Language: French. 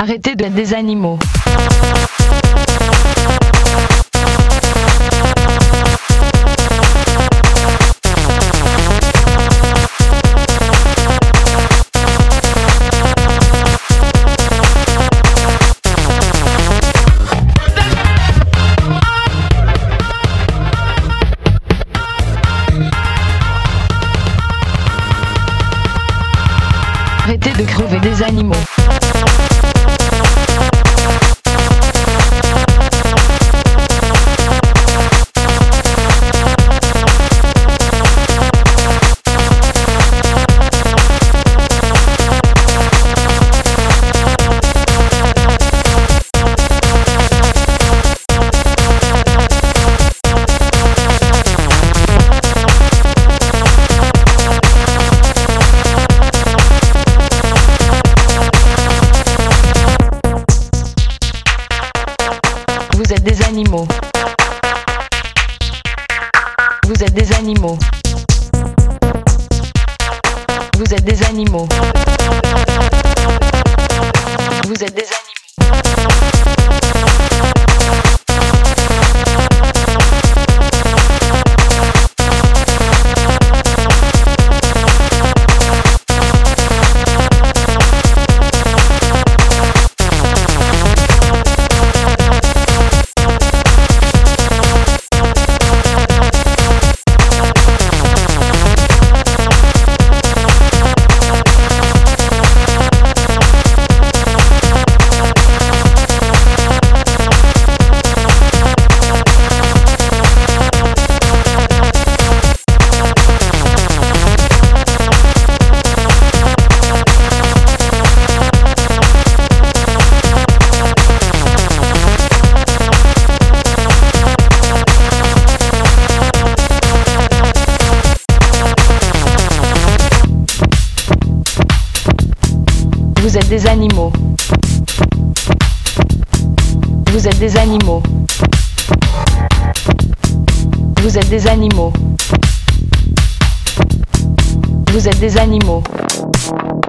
Arrêtez d'être des animaux. Arrêtez de crever des animaux. Vous êtes des animaux. Vous êtes des animaux. Vous êtes des animaux. Vous êtes des animaux. Vous êtes des animaux. Vous êtes des animaux. Vous êtes des animaux. Vous êtes des animaux.